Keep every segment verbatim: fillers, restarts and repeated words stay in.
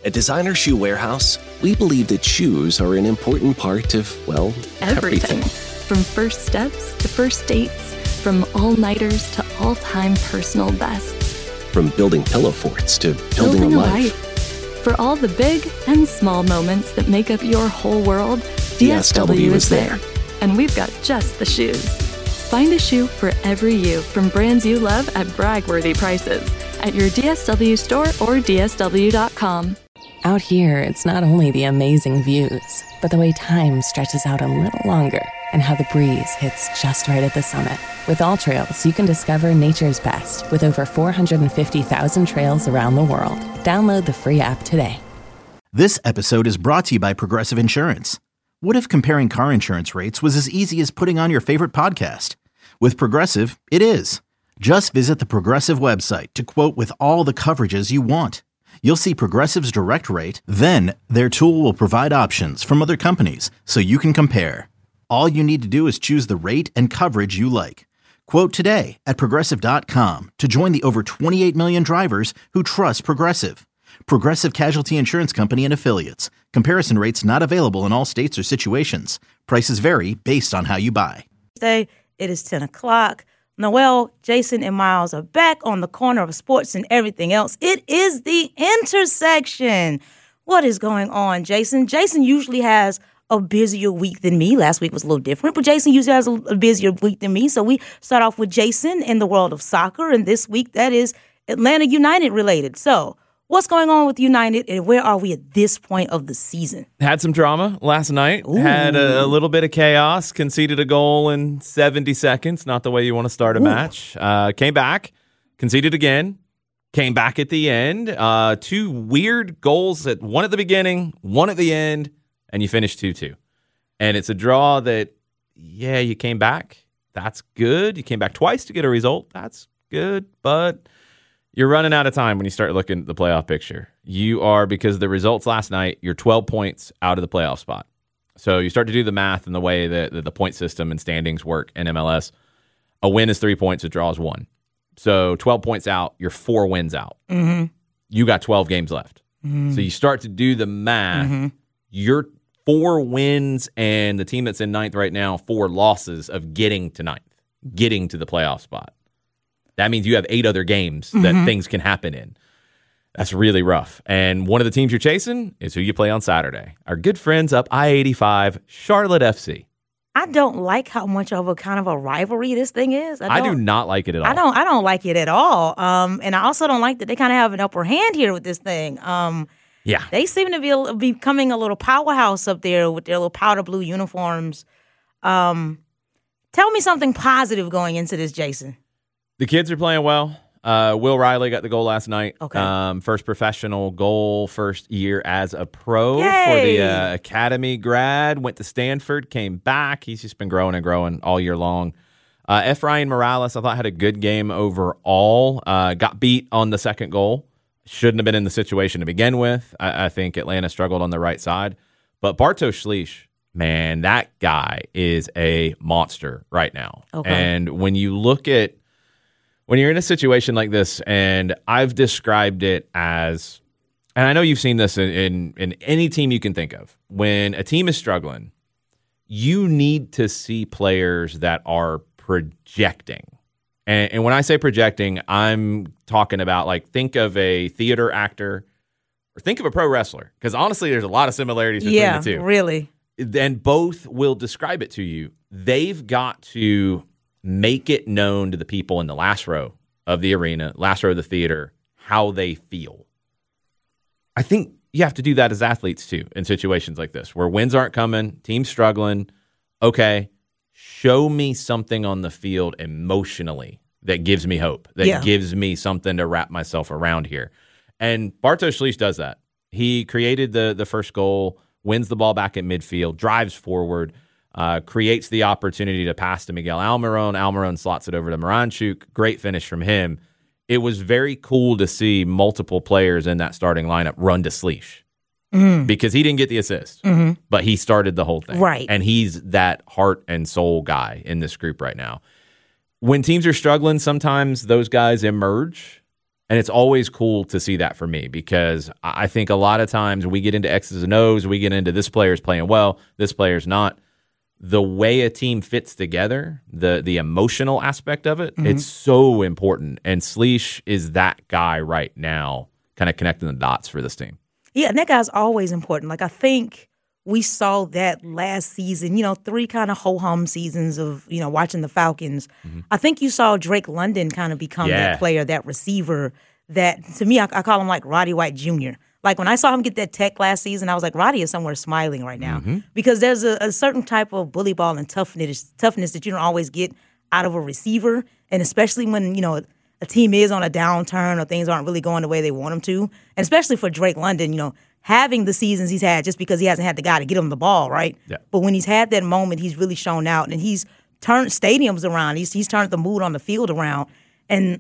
At Designer Shoe Warehouse, we believe that shoes are an important part of, well, everything. everything. From first steps to first dates, from all-nighters to all-time personal bests. From building pillow forts to building, Building a a life. life. For all the big and small moments that make up your whole world, D S W is there. And we've got just the shoes. Find a shoe for every you from brands you love at brag-worthy prices at your D S W store or D S W dot com. Out here, it's not only the amazing views, but the way time stretches out a little longer and how the breeze hits just right at the summit. With All Trails, you can discover nature's best with over four hundred fifty thousand trails around the world. Download the free app today. This episode is brought to you by Progressive Insurance. What if comparing car insurance rates was as easy as putting on your favorite podcast? With Progressive, it is. Just visit the Progressive website to quote with all the coverages you want. You'll see Progressive's direct rate, then their tool will provide options from other companies so you can compare. All you need to do is choose the rate and coverage you like. Quote today at Progressive dot com to join the over twenty-eight million drivers who trust Progressive. Progressive Casualty Insurance Company and Affiliates. Comparison rates not available in all states or situations. Prices vary based on how you buy. It is ten o'clock. Noel, Jason, and Miles are back on the corner of sports and everything else. It is the intersection. What is going on, Jason? Jason usually has a busier week than me. Last week was a little different, but Jason usually has a, a busier week than me. So we start off with Jason in the world of soccer, and this week that is Atlanta United related. So what's going on with United, and where are we at this point of the season? Had some drama last night. Ooh. Had a, a little bit of chaos. Conceded a goal in seventy seconds. Not the way you want to start a Ooh. match. Uh, came back. Conceded again. Came back at the end. Uh, two weird goals. At one at the beginning, one at the end, and you finished two two. And it's a draw that, yeah, you came back. That's good. You came back twice to get a result. That's good. But you're running out of time when you start looking at the playoff picture. You are, because of the results last night, you're twelve points out of the playoff spot. So you start to do the math and the way that the point system and standings work in M L S. A win is three points, a draw is one. So twelve points out, you're four wins out. Mm-hmm. You got twelve games left. Mm-hmm. So you start to do the math. Mm-hmm. You're four wins, and the team that's in ninth right now, four losses of getting to ninth, getting to the playoff spot. That means you have eight other games that mm-hmm. things can happen in. That's really rough. And one of the teams you're chasing is who you play on Saturday. Our good friends up I eighty-five, Charlotte F C. I don't like how much of a kind of a rivalry this thing is. I, I do not like it at all. I don't. I don't like it at all. Um, and I also don't like that they kind of have an upper hand here with this thing. Um, yeah, they seem to be a, becoming a little powerhouse up there with their little powder blue uniforms. Um, tell me something positive going into this, Jason. The kids are playing well. Uh, Will Riley got the goal last night. Okay. Um, first professional goal, first year as a pro Yay. for the uh, academy grad. Went to Stanford, came back. He's just been growing and growing all year long. Uh, Efrain Morales, I thought, had a good game overall. Uh, got beat on the second goal. Shouldn't have been in the situation to begin with. I, I think Atlanta struggled on the right side. But Bartosz Slisz, man, that guy is a monster right now. Okay. And when you look at When you're in a situation like this, and I've described it as, and I know you've seen this in, in, in any team you can think of, when a team is struggling, you need to see players that are projecting. And, and when I say projecting, I'm talking about, like, think of a theater actor or think of a pro wrestler, because honestly, there's a lot of similarities between yeah, the two. Yeah, really. And both will describe it to you. They've got to make it known to the people in the last row of the arena, last row of the theater, how they feel. I think you have to do that as athletes too in situations like this where wins aren't coming, team's struggling. Okay, show me something on the field emotionally that gives me hope, that yeah. gives me something to wrap myself around here. And Bartosz Slisz does that. He created the the first goal, wins the ball back at midfield, drives forward, Uh, creates the opportunity to pass to Miguel Almiron. Almiron slots it over to Miranchuk. Great finish from him. It was very cool to see multiple players in that starting lineup run to Slisz mm-hmm. because he didn't get the assist, mm-hmm. but he started the whole thing. Right. And he's that heart and soul guy in this group right now. When teams are struggling, sometimes those guys emerge And it's always cool to see that for me because I think a lot of times we get into X's and O's, we get into this player's playing well, this player's not. The way a team fits together, the the emotional aspect of it, mm-hmm. it's so important. And Slish is that guy right now, kind of connecting the dots for this team. Yeah, and that guy's always important. Like, I think we saw that last season, you know, three kind of ho-hum seasons of, you know, watching the Falcons. Mm-hmm. I think you saw Drake London kind of become yeah. that player, that receiver that, to me, I, I call him like Roddy White Junior Like, when I saw him get that tech last season, I was like, Roddy is somewhere smiling right now. Mm-hmm. Because there's a, a certain type of bully ball and toughness, toughness that you don't always get out of a receiver. And especially when, you know, a team is on a downturn or things aren't really going the way they want them to. And especially for Drake London, you know, having the seasons he's had just because he hasn't had the guy to get him the ball, right? Yeah. But when he's had that moment, he's really shown out. And he's turned stadiums around. He's, he's turned the mood on the field around. And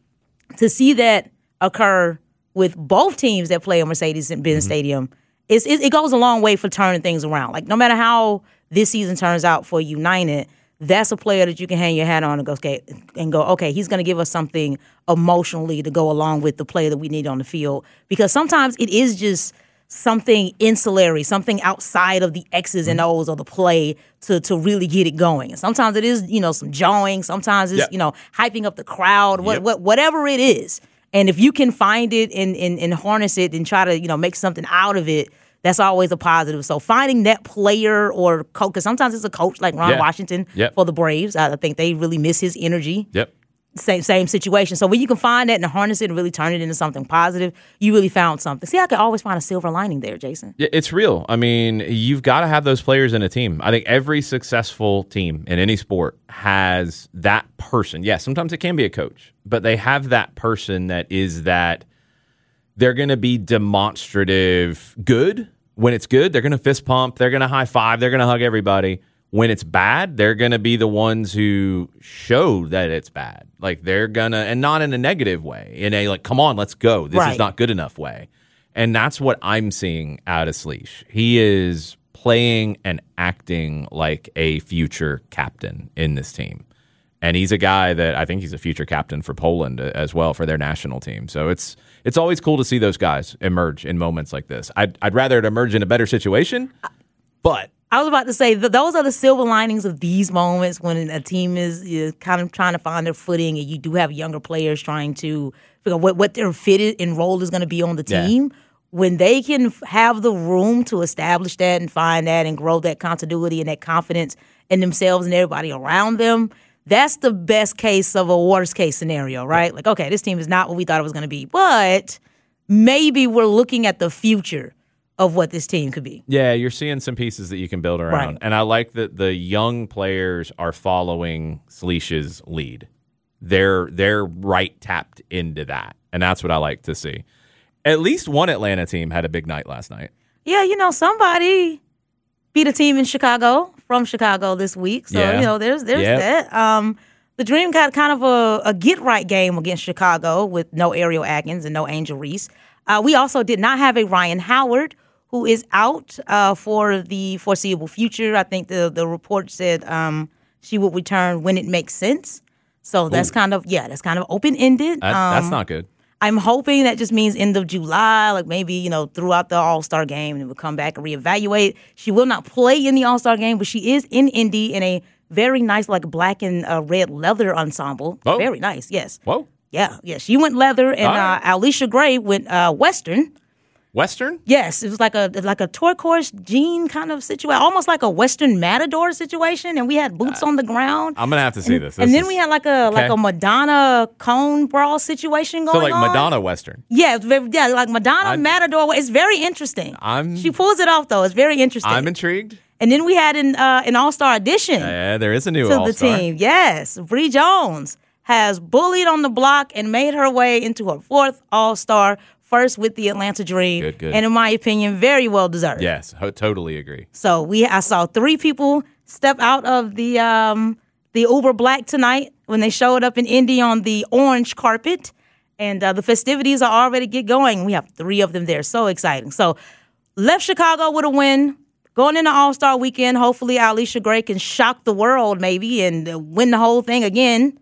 to see that occur with both teams that play at Mercedes-Benz mm-hmm. Stadium, it's, it, it goes a long way for turning things around. Like, no matter how this season turns out for United, that's a player that you can hang your hat on and go, okay, and go, okay, he's going to give us something emotionally to go along with the play that we need on the field. Because sometimes it is just something insulary, something outside of the X's and O's of the play to to really get it going. And sometimes it is, you know, some jawing. Sometimes it's, yep. you know, hyping up the crowd, what, yep. what, whatever it is. And if you can find it and, and, and harness it and try to, you know, make something out of it, that's always a positive. So finding that player or coach, because sometimes it's a coach like Ron yeah. Washington yep. for the Braves. I think they really miss his energy. Yep. Same same situation. So when you can find that and harness it and really turn it into something positive, you really found something. See, I can always find a silver lining there, Jason. Yeah, it's real. I mean, you've got to have those players in a team. I think every successful team in any sport has that person. Yeah, sometimes it can be a coach, but they have that person that is that they're going to be demonstrative good. When it's good, they're going to fist pump, they're going to high five, they're going to hug everybody. When it's bad, they're going to be the ones who show that it's bad. Like, they're going to, and not in a negative way, in a, like, come on, let's go. This right. is not good enough way. And that's what I'm seeing out of Slish. He is playing and acting like a future captain in this team. And he's a guy that I think he's a future captain for Poland as well, for their national team. So it's it's always cool to see those guys emerge in moments like this. I'd, I'd rather it emerge in a better situation, but I was about to say, th- those are the silver linings of these moments when a team is, is kind of trying to find their footing and you do have younger players trying to figure out what, what their fit and role is going to be on the team. Yeah. When they can f- have the room to establish that and find that and grow that continuity and that confidence in themselves and everybody around them, that's the best case of a worst case scenario, right? Like, okay, this team is not what we thought it was going to be, but maybe we're looking at the future of what this team could be. Yeah, you're seeing some pieces that you can build around. Right. And I like that the young players are following Slish's lead. They're they're right tapped into that. And that's what I like to see. At least one Atlanta team had a big night last night. Yeah, you know, somebody beat a team in Chicago, from Chicago this week. So, yeah. you know, there's there's yep. that. Um, the Dream got kind of a, a get-right game against Chicago with no Ariel Atkins and no Angel Reese. Uh, we also did not have a Ryan Howard, who is out uh, for the foreseeable future. I think the, the report said um, she would return when it makes sense. So that's Ooh. kind of, yeah, that's kind of open-ended. That, um, that's not good. I'm hoping that just means end of July, like maybe, you know, throughout the All-Star game, and we'll come back and reevaluate. She will not play in the All-Star game, but she is in Indy in a very nice, like, black and uh, red leather ensemble. Whoa. Very nice, yes. Whoa. Yeah, yeah. She went leather, and right. uh, Alicia Gray went uh, Western. Western? Yes, it was like a like a turquoise jean kind of situation, almost like a Western Matador situation. And we had boots uh, on the ground. I'm gonna have to see and, this. this and then is, we had like a okay. like a Madonna cone bra situation going on. So like on. Madonna Western. Yeah, it's very, yeah, like Madonna I, Matador. It's very interesting. I'm. She pulls it off though. It's very interesting. I'm intrigued. And then we had an uh, an All Star addition. Yeah, uh, there is a new to All-Star. the team. Yes, Bree Jones has bullied on the block and made her way into her fourth All Star. First with the Atlanta Dream, good, good. And in my opinion, very well deserved. Yes, ho- totally agree. So we, I saw three people step out of the um, the Uber Black tonight when they showed up in Indy on the orange carpet, and uh, the festivities are already get going. We have three of them there, so exciting. So left Chicago with a win, going into All Star Weekend. Hopefully, Alicia Gray can shock the world, maybe, and uh, win the whole thing again.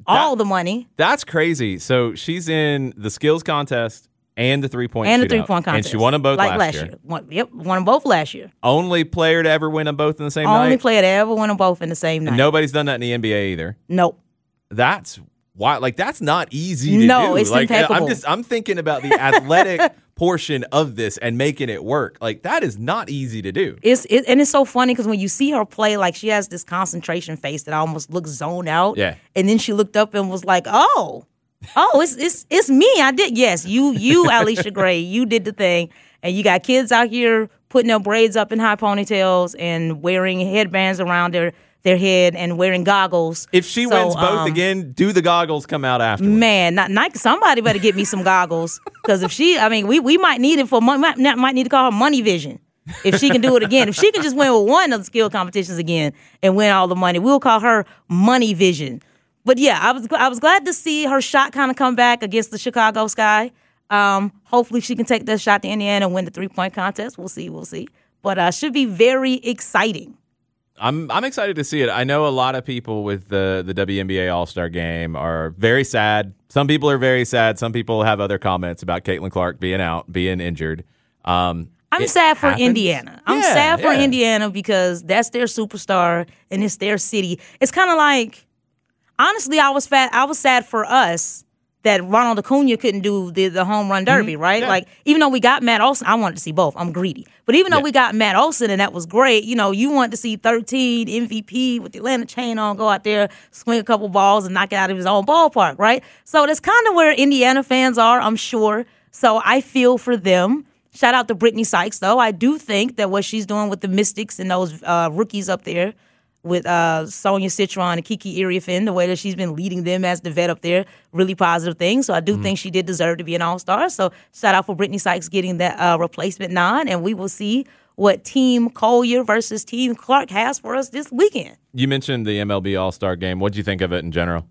all the money. That's crazy. So she's in the skills contest and the three-point And the shootout, three-point contest. And she won them both like last, last year. year. Won, yep, won them both last year. Only player to ever win them both in the same Only night. player to ever win them both in the same night. Nobody's done that in the N B A either. Nope. That's why, like, that's not easy to No, do. it's like, impeccable. I'm just, I'm thinking about the athletic portion of this and making it work. Like, that is not easy to do. It's it, and it's so funny because when you see her play, like she has this concentration face that almost looks zoned out. Yeah. And then she looked up and was like, "Oh, oh, it's it's it's me. I did. Yes, you you Alicia Gray, you did the thing. And you got kids out here putting their braids up in high ponytails and wearing headbands around their their head and wearing goggles. If she So, wins both um, again, do the goggles come out afterwards? Man, not Nike. Somebody better get me some goggles because if she, I mean, we we might need it for money. Might, might need to call her Money Vision if she can do it again. If she can just win with one of the skill competitions again and win all the money, we'll call her Money Vision. But yeah, I was I was glad to see her shot kind of come back against the Chicago Sky. Um, hopefully, she can take that shot to Indiana and win the three point contest. We'll see, we'll see. But uh, should be very exciting. I'm I'm excited to see it. I know a lot of people with the the W N B A All-Star Game are very sad. Some people are very sad. Some people have other comments about Caitlin Clark being out, being injured. Um, I'm it sad for happens. Indiana. I'm Yeah, sad for yeah. Indiana because that's their superstar and it's their city. It's kind of like, honestly, I was fat. I was sad for us that Ronald Acuna couldn't do the, the home run derby, right? Yeah. Like, even though we got Matt Olson, I wanted to see both. I'm greedy. But even though Yeah. we got Matt Olson and that was great, you know, you want to see thirteen M V P with the Atlanta chain on, go out there, swing a couple balls and knock it out of his own ballpark, right? So that's kind of where Indiana fans are, I'm sure. So I feel for them. Shout out to Brittany Sykes, though. I do think that what she's doing with the Mystics and those uh, rookies up there with uh, Sonia Citron and Kiki Iriafin, the way that she's been leading them as the vet up there, really positive things. So I do mm-hmm. think she did deserve to be an all-star. So shout out for Brittany Sykes getting that uh, replacement nod, and we will see what Team Collier versus Team Clark has for us this weekend. You mentioned the M L B All-Star Game. What did you think of it in general?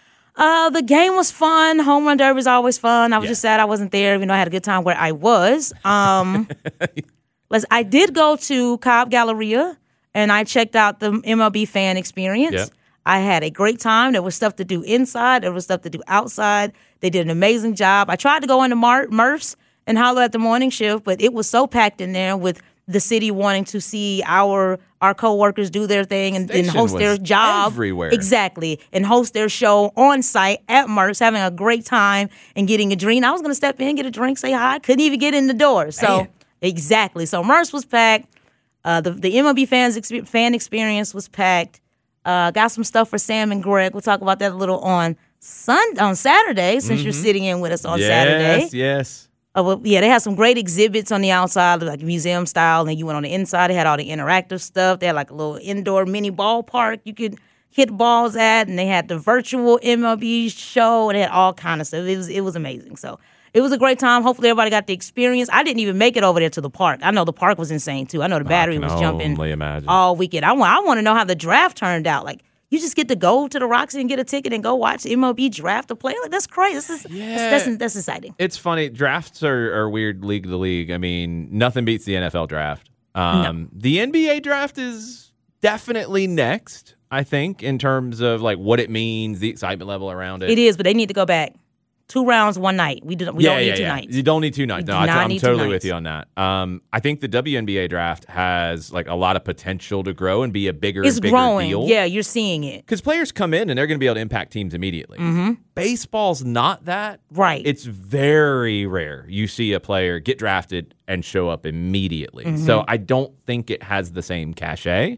Uh, the game was fun. Home run derby is always fun. I was Yeah. just sad I wasn't there, even though I had a good time where I was. Um, let's, I did go to Cobb Galleria, and I checked out the M L B fan experience. Yep. I had a great time. There was stuff to do inside. There was stuff to do outside. They did an amazing job. I tried to go into Mar- Murph's and holler at the morning shift, but it was so packed in there with the city wanting to see our our coworkers do their thing and, and Station host their was job. everywhere. Exactly. And host their show on site at Murph's, having a great time and getting a drink. I was going to step in, get a drink, say hi. Couldn't even get in the door. So, Man. exactly. So, Murph's was packed. Uh, the, the M L B fans exp- fan experience was packed. Uh, got some stuff for Sam and Greg. We'll talk about that a little on Sun on Saturday, since Mm-hmm. you're sitting in with us on yes, Saturday. Yes, yes. Uh, well, yeah, they had some great exhibits on the outside, like museum style, and you went on the inside. They had all the interactive stuff. They had like a little indoor mini ballpark you could hit balls at, and they had the virtual M L B show, and they had all kind of stuff. It was it was amazing. So it was a great time. Hopefully everybody got the experience. I didn't even make it over there to the park. I know the park was insane too. I know the battery I can was jumping only imagine. all weekend. I want I want to know how the draft turned out. Like, you just get to go to the Roxy and get a ticket and go watch the M L B draft a player. Like, that's crazy. This is Yeah. that's, that's that's exciting. It's funny. Drafts are, are weird league to league. I mean, nothing beats the N F L draft. Um, The N B A draft is definitely next, I think, in terms of like what it means, the excitement level around it. It is, but they need to go back. Two rounds, one night. We, do, we yeah, don't need yeah, two yeah. nights. You don't need two nights. You No, do I, not I'm need two totally with nights. you on that. Um, I think the W N B A draft has like a lot of potential to grow and be a bigger, It's and bigger growing. deal. Yeah, you're seeing it. Because players come in and they're going to be able to impact teams immediately. Mm-hmm. Baseball's not that. Right. It's very rare you see a player get drafted and show up immediately. Mm-hmm. So I don't think it has the same cachet.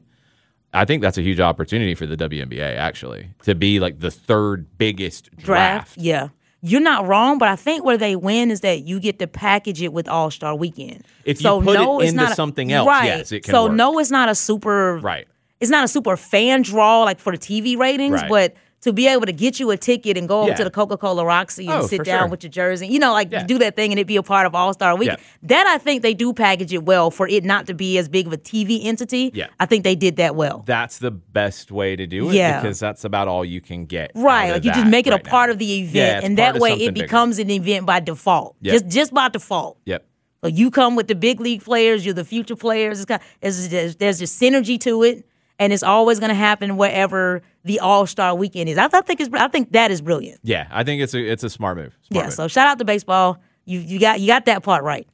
I think that's a huge opportunity for the W N B A, actually, to be like the third biggest draft. Draft. Yeah. You're not wrong, but I think where they win is that you get to package it with All-Star Weekend. If you so put no, it it's into not a- something else, right. yes, it can So work. no, it's not a super Right. It's not a super fan draw like for the T V ratings, Right. but to be able to get you a ticket and go over Yeah. to the Coca-Cola Roxy and Oh, sit for down sure. with your jersey, you know, like Yeah. do that thing and it be a part of All-Star Weekend. Yeah. That I think they do package it well for it not to be as big of a T V entity. Yeah. I think they did that well. That's the best way to do it Yeah. because that's about all you can get. Right, out of like you just that make it right a part now. of the event, Yeah, it's and part that of way something it bigger. becomes an event by default. Yep. Just just by default. Yep. So you come with the big league players, you're the future players. It's kind there's, there's, there's just synergy to it, and it's always going to happen wherever the All-Star weekend is. I, I think it's I think that is brilliant. Yeah, I think it's a it's a smart move. Smart yeah, move. So shout out to baseball. You you got you got that part right.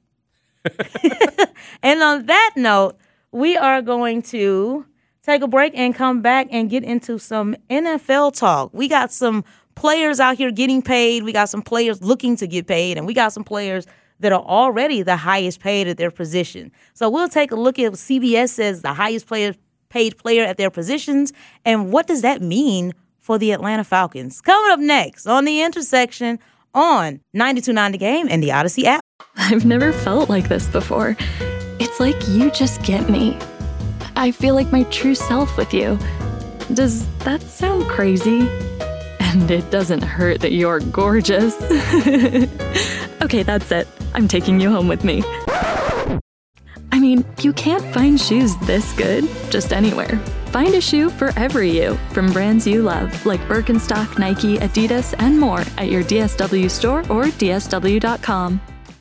And on that note, we are going to take a break and come back and get into some N F L talk. We got some players out here getting paid. We got some players looking to get paid, and we got some players that are already the highest paid at their position. So we'll take a look at what C B S says the highest player, paid player at their positions, and what does that mean for the Atlanta Falcons. Coming up next on The Intersection on ninety-two point nine The Game and the Odyssey app. I've never felt like this before. It's like you just get me. I feel like my true self with you. Does that sound crazy? And it doesn't hurt that you're gorgeous. Okay, that's it. I'm taking you home with me. I mean, you can't find shoes this good just anywhere. Find a shoe for every you from brands you love, like Birkenstock, Nike, Adidas, and more at your D S W store or D S W dot com.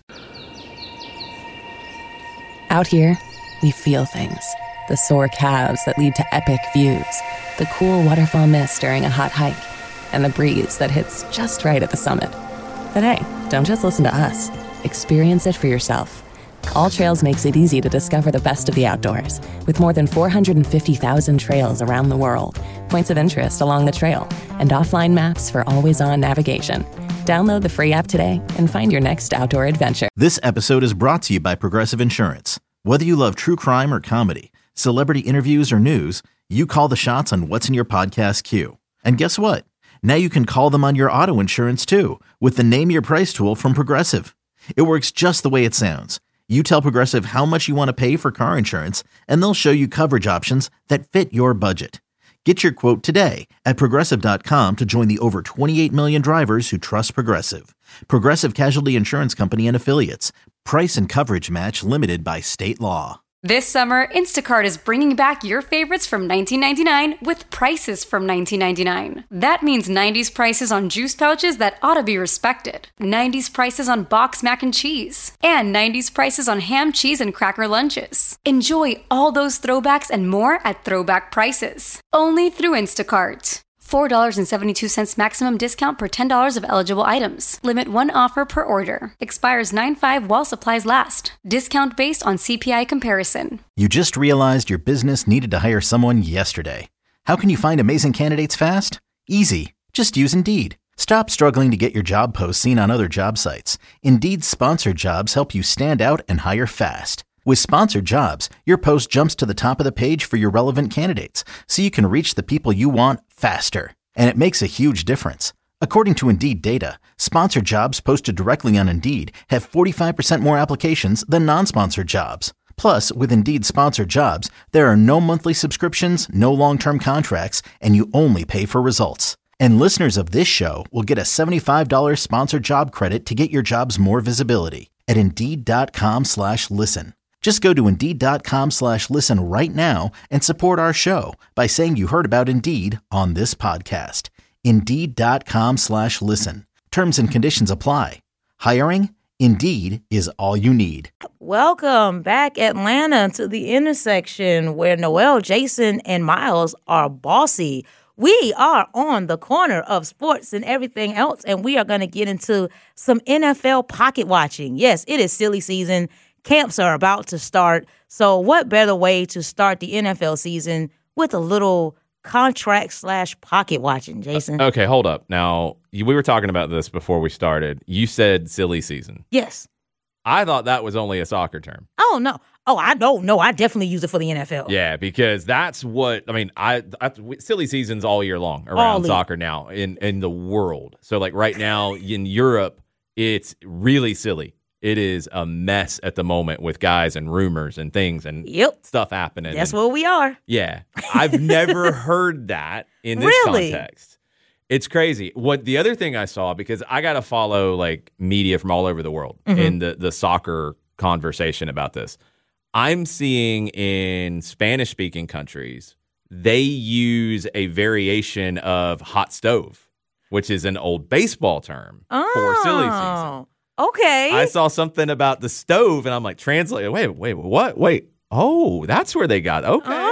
Out here, we feel things. The sore calves that lead to epic views, the cool waterfall mist during a hot hike, and the breeze that hits just right at the summit. But hey, don't just listen to us. Experience it for yourself. All Trails makes it easy to discover the best of the outdoors, with more than four hundred fifty thousand trails around the world, points of interest along the trail, and offline maps for always-on navigation. Download the free app today and find your next outdoor adventure. This episode is brought to you by Progressive Insurance. Whether you love true crime or comedy, celebrity interviews or news, you call the shots on what's in your podcast queue. And guess what? Now you can call them on your auto insurance too with the Name Your Price tool from Progressive. It works just the way it sounds. You tell Progressive how much you want to pay for car insurance, and they'll show you coverage options that fit your budget. Get your quote today at Progressive dot com to join the over twenty-eight million drivers who trust Progressive. Progressive Casualty Insurance Company and Affiliates. Price and coverage match limited by state law. This summer, Instacart is bringing back your favorites from nineteen ninety-nine with prices from nineteen ninety-nine. That means nineties prices on juice pouches that ought to be respected, nineties prices on boxed mac and cheese, and nineties prices on ham, cheese, and cracker lunches. Enjoy all those throwbacks and more at throwback prices. Only through Instacart. four dollars and seventy-two cents maximum discount per ten dollars of eligible items. Limit one offer per order. Expires nine five while supplies last. Discount based on C P I comparison. You just realized your business needed to hire someone yesterday. How can you find amazing candidates fast? Easy. Just use Indeed. Stop struggling to get your job posts seen on other job sites. Indeed's sponsored jobs help you stand out and hire fast. With sponsored jobs, your post jumps to the top of the page for your relevant candidates, so you can reach the people you want faster. And it makes a huge difference. According to Indeed data, sponsored jobs posted directly on Indeed have forty-five percent more applications than non-sponsored jobs. Plus, with Indeed sponsored jobs, there are no monthly subscriptions, no long-term contracts, and you only pay for results. And listeners of this show will get a seventy-five dollars sponsored job credit to get your jobs more visibility at Indeed.com slash listen. Just go to Indeed.com slash listen right now and support our show by saying you heard about Indeed on this podcast. Indeed.com slash listen. Terms and conditions apply. Hiring? Indeed is all you need. Welcome back, Atlanta, to The Intersection, where Noel, Jason, and Miles are bossy. We are on the corner of sports and everything else, and we are going to get into some N F L pocket watching. Yes, it is silly season. Camps are about to start, so what better way to start the N F L season with a little contract slash pocket watching, Jason? Okay, hold up. Now, we were talking about this before we started. You said silly season. Yes. I thought that was only a soccer term. Oh, no. Oh, I don't know. I definitely use it for the N F L. Yeah, because that's what, I mean, I, I silly season's all year long around soccer now in, in the world. So, like, right now in Europe, it's really silly. It is a mess at the moment with guys and rumors and things and yep. stuff happening. That's and, where we are. Yeah. I've never heard that in this really? context. It's crazy. What the other thing I saw, because I got to follow like media from all over the world mm-hmm. in the, the soccer conversation about this. I'm seeing in Spanish-speaking countries, they use a variation of hot stove, which is an old baseball term oh. for silly season. Okay. I saw something about the stove, and I'm like, translate. Wait, wait, what? Wait. Oh, that's where they got. Okay. Oh,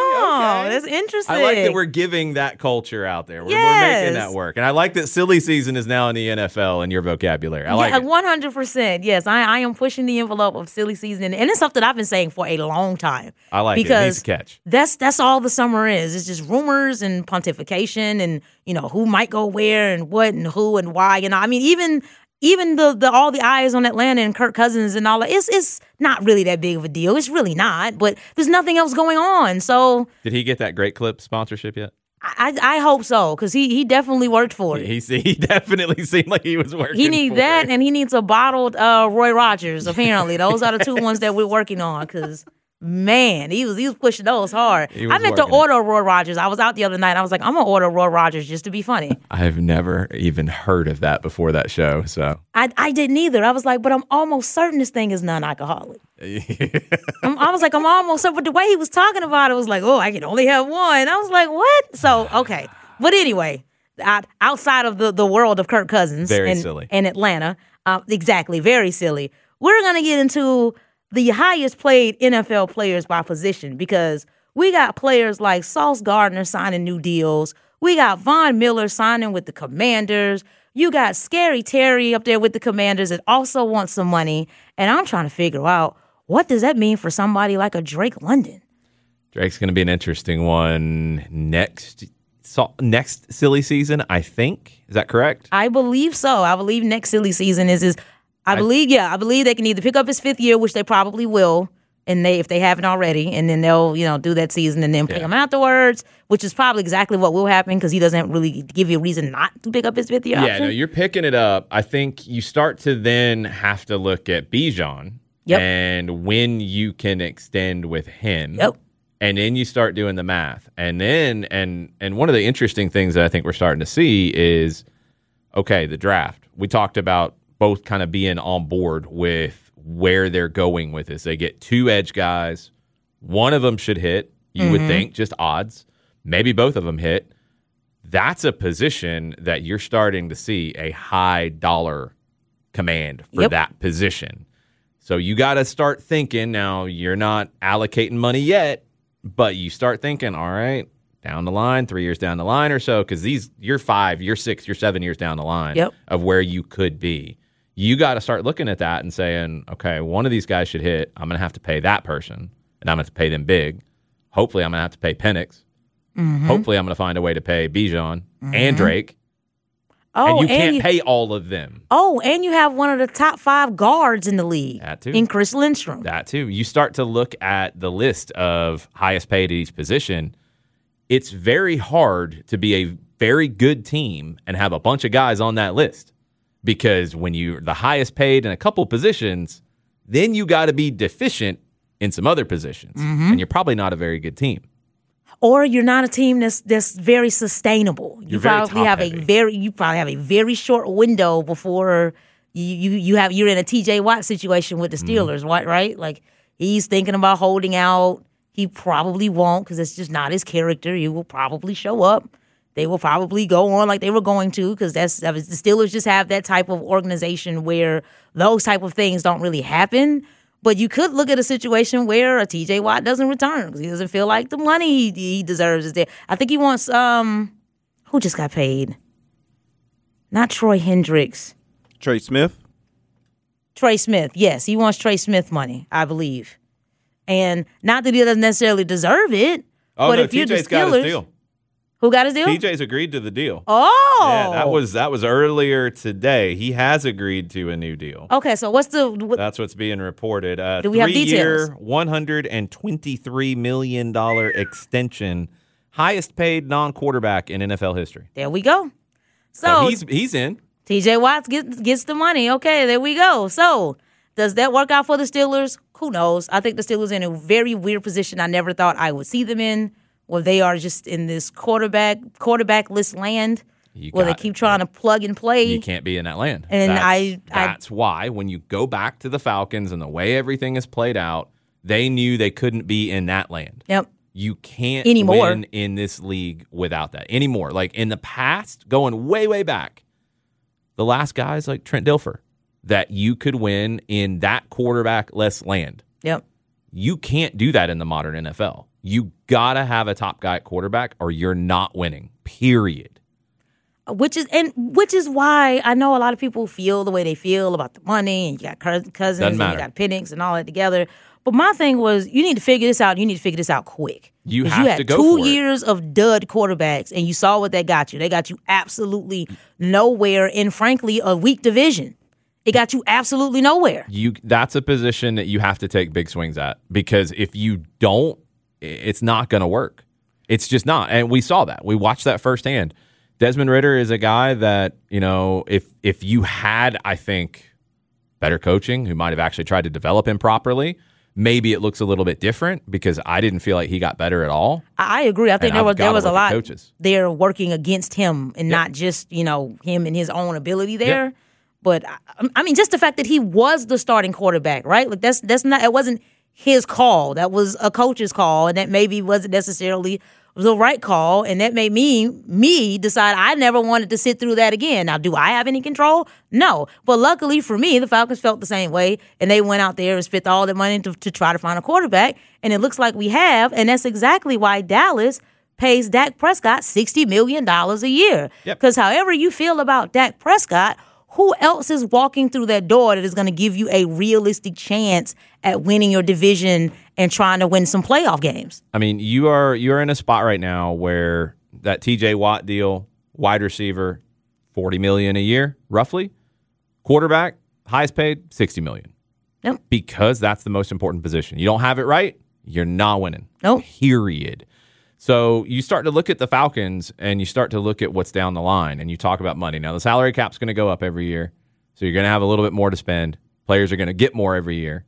That's interesting. I like that we're giving that culture out there. We're, yes. we're making that work. And I like that silly season is now in the N F L in your vocabulary. I like yeah, it. one hundred percent. Yes, I, I am pushing the envelope of silly season. And it's something I've been saying for a long time. I like because it. It needs to catch. That's, that's all the summer is. It's just rumors and pontification and, you know, who might go where and what and who and why. You know, I mean, even... Even the, the all the eyes on Atlanta and Kirk Cousins and all that, it's, it's not really that big of a deal. It's really not, but there's nothing else going on. So did he get that Great Clip sponsorship yet? I I hope so, because he, he definitely worked for it. He, he he definitely seemed like he was working He needs for that, it. and he needs a bottled uh, Roy Rogers, apparently. Those are the two ones that we're working on, because... Man, he was he was pushing those hard. I meant to order a Roy Rogers. I was out the other night. I was like, I'm gonna order Roy Rogers just to be funny. I've never even heard of that before that show. So I I didn't either. I was like, but I'm almost certain this thing is non-alcoholic. I'm, I was like, I'm almost certain. But the way he was talking about it was like, oh, I can only have one. I was like, what? So okay, but anyway, I, outside of the, the world of Kirk Cousins, very and, silly, and Atlanta, uh, exactly, very silly. We're gonna get into the highest played N F L players by position, because we got players like Sauce Gardner signing new deals. We got Von Miller signing with the Commanders. You got Scary Terry up there with the Commanders that also wants some money. And I'm trying to figure out, what does that mean for somebody like a Drake London? Drake's going to be an interesting one next so, next silly season, I think. Is that correct? I believe so. I believe next silly season is his... I believe, yeah, I believe they can either pick up his fifth year, which they probably will, and they if they haven't already, and then they'll, you know, do that season and then pick yeah. him afterwards, which is probably exactly what will happen, because he doesn't really give you a reason not to pick up his fifth year yeah, option. no, you're picking it up. I think you start to then have to look at Bijan yep. and when you can extend with him. Yep. And then you start doing the math. And then, and and one of the interesting things that I think we're starting to see is, okay, the draft. We talked about both kind of being on board with where they're going with this. They get two edge guys. One of them should hit, you mm-hmm. would think, just odds. Maybe both of them hit. That's a position that you're starting to see a high dollar command for yep. that position. So you got to start thinking. Now, you're not allocating money yet, but you start thinking, all right, down the line, three years down the line or so, because these you're five, you're six, you're seven years down the line yep. of where you could be. You got to start looking at that and saying, okay, one of these guys should hit. I'm going to have to pay that person, and I'm going to have to pay them big. Hopefully, I'm going to have to pay Penix. Mm-hmm. Hopefully, I'm going to find a way to pay Bijan mm-hmm. and Drake. Oh, and you and can't you, pay all of them. Oh, and you have one of the top five guards in the league. That too. In Chris Lindstrom. That too. You start to look at the list of highest paid at each position. It's very hard to be a very good team and have a bunch of guys on that list. Because when you're the highest paid in a couple positions, then you got to be deficient in some other positions. Mm-hmm. And you're probably not a very good team. Or you're not a team that's that's very sustainable. You you're very probably have heavy. a very you probably have a very short window before you you, you have you're in a T J Watt situation with the Steelers, mm-hmm. right? Right? Like, he's thinking about holding out. He probably won't, because it's just not his character. He will probably show up. They will probably go on like they were going to, because that's the Steelers just have that type of organization where those type of things don't really happen. But you could look at a situation where a T J Watt doesn't return because he doesn't feel like the money he, he deserves is there. I think he wants um, who just got paid? Not Troy Hendricks. Trey Smith. Trey Smith, yes, he wants Trey Smith money, I believe, and not that he doesn't necessarily deserve it. Oh but no, if you're T J's the got his Steelers, deal. Who got his deal? T J's agreed to the deal. Oh, yeah, that was that was earlier today. He has agreed to a new deal. Okay, so what's the? What, That's what's being reported. Uh, do we have details? Three-year, one hundred and twenty-three million dollar extension, highest paid non-quarterback in N F L history. There we go. So, so he's he's in. T J Watts gets gets the money. Okay, there we go. So does that work out for the Steelers? Who knows? I think the Steelers are in a very weird position I never thought I would see them in, where they are just in this quarterback quarterback-less land, You where got, they keep trying to plug and play. You can't be in that land. And that's, I, that's I, why when you go back to the Falcons and the way everything is played out, they knew they couldn't be in that land. Yep. You can't Anymore. win in this league without that anymore. Like in the past, going way, way back, the last guys like Trent Dilfer, that you could win in that quarterback-less land. Yep. You can't do that in the modern N F L. You got to have a top guy at quarterback or you're not winning, period. Which is and which is why I know a lot of people feel the way they feel about the money, and you got Cousins and you got Penix and all that together. But my thing was, you need to figure this out. You need to figure this out quick. You have you had to go two for it. years of dud quarterbacks, and you saw what they got you. They got you absolutely nowhere in, frankly, a weak division. It got you absolutely nowhere. You that's a position that you have to take big swings at, because if you don't, it's not going to work. It's just not. And we saw that. We watched that firsthand. Desmond Ridder is a guy that, you know, if if you had, I think, better coaching, who might have actually tried to develop him properly, maybe it looks a little bit different, because I didn't feel like he got better at all. I agree. I think And there I've was there gotta was a look lot at coaches. there working against him, and Yep. not just, you know, him and his own ability there. Yep. But I, I mean, just the fact that he was the starting quarterback, right? Like that's that's not it wasn't his call. That was a coach's call, and that maybe wasn't necessarily the right call, and that made me me decide I never wanted to sit through that again. Now, do I have any control? No. But luckily for me, the Falcons felt the same way, and they went out there and spent all their money to, to try to find a quarterback, and it looks like we have, and that's exactly why Dallas pays Dak Prescott sixty million dollars a year. Yep. Because however you feel about Dak Prescott, who else is walking through that door that is going to give you a realistic chance at winning your division and trying to win some playoff games? I mean, you are you're in a spot right now where that T J Watt deal, wide receiver, forty million dollars a year, roughly. Quarterback, highest paid, sixty million dollars. Yep. Because that's the most important position. You don't have it right, you're not winning. Nope. Period. So you start to look at the Falcons and you start to look at what's down the line, and you talk about money. Now, the salary cap's going to go up every year, so you're going to have a little bit more to spend. Players are going to get more every year.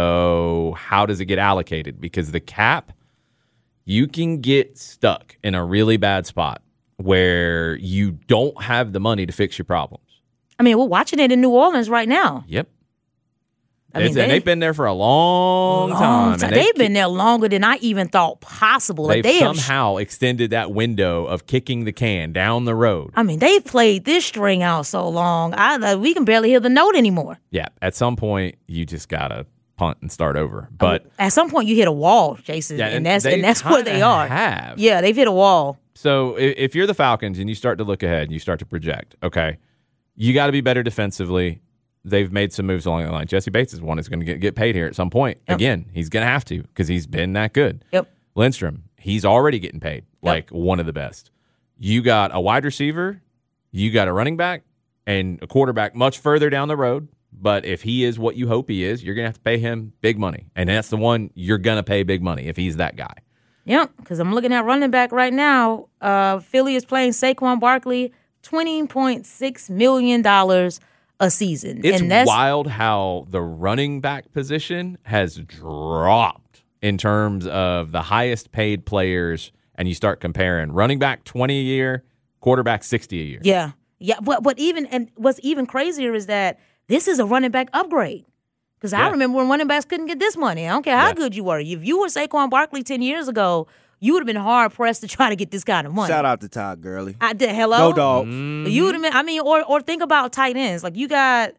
So how does it get allocated? Because the cap, you can get stuck in a really bad spot where you don't have the money to fix your problems. I mean, we're watching it in New Orleans right now. Yep. I mean, It's- they- and they've been there for a long, Long time. time. and They've been there longer than I even thought possible. Like, They've they have, somehow extended that window of kicking the can down the road. I mean, they've played this string out so long. I uh, we can barely hear the note anymore. Yeah, at some point you just gotta punt and start over. But At some point, you hit a wall, Jason, yeah, and that's they and that's where they kinda are. Have. Yeah, they've hit a wall. So i- if you're the Falcons and you start to look ahead and you start to project, okay, you got to be better defensively. They've made some moves along the line. Jesse Bates is one who's going to get, get paid here at some point. Yep. Again, he's going to have to because he's been that good. Yep. Lindstrom, he's already getting paid like one of the best. You got a wide receiver, you got a running back, and a quarterback much further down the road. But if he is what you hope he is, you're going to have to pay him big money. And that's the one you're going to pay big money if he's that guy. Yep, because I'm looking at running back right now. Uh, Philly is playing Saquon Barkley twenty point six million dollars a season. It's and that's, wild how the running back position has dropped in terms of the highest paid players, and you start comparing running back twenty a year, quarterback sixty a year. Yeah, yeah. But what even and what's even crazier is that this is a running back upgrade. Because Yeah. I remember when running backs couldn't get this money. I don't care how Yeah. good you were. If you were Saquon Barkley ten years ago, you would have been hard pressed to try to get this kind of money. Shout out to Todd Gurley. I did. Hello, Go Dogs. You would have been. I mean, or or think about tight ends. Like you got,